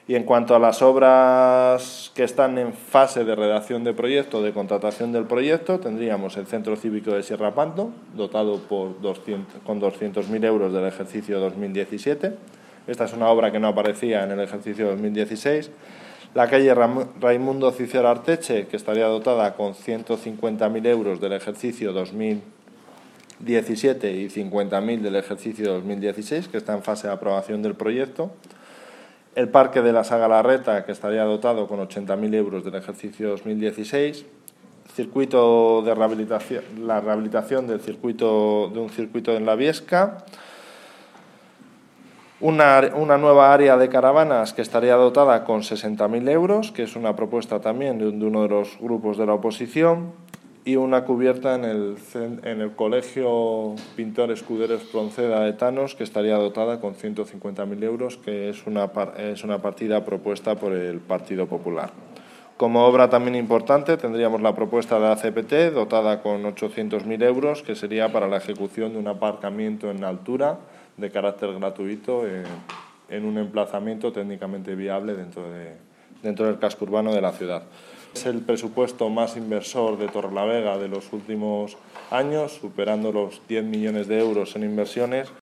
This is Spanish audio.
Y en cuanto a las obras que están en fase de redacción de proyecto, de contratación del proyecto, tendríamos el Centro Cívico de Sierra Panto, dotado con 200.000 euros del ejercicio 2017. Esta es una obra que no aparecía en el ejercicio 2016. La calle Raimundo Cicior Arteche, que estaría dotada con 150.000 euros del ejercicio 2017 y 50.000 del ejercicio 2016, que está en fase de aprobación del proyecto. El Parque de la Saga Larreta, que estaría dotado con 80.000 euros del ejercicio 2016. Circuito de rehabilitación, la rehabilitación de un circuito en la Viesca. Una nueva área de caravanas que estaría dotada con 60.000 euros, que es una propuesta también de uno de los grupos de la oposición. Y una cubierta en el Colegio Pintor Escudero Espronceda de Tanos, que estaría dotada con 150.000 euros, que es una partida propuesta por el Partido Popular. Como obra también importante tendríamos la propuesta de ACPT, dotada con 800.000 euros, que sería para la ejecución de un aparcamiento en altura de carácter gratuito en un emplazamiento técnicamente viable dentro del casco urbano de la ciudad. Es el presupuesto más inversor de Torrelavega de los últimos años, superando los 10 millones de euros en inversiones.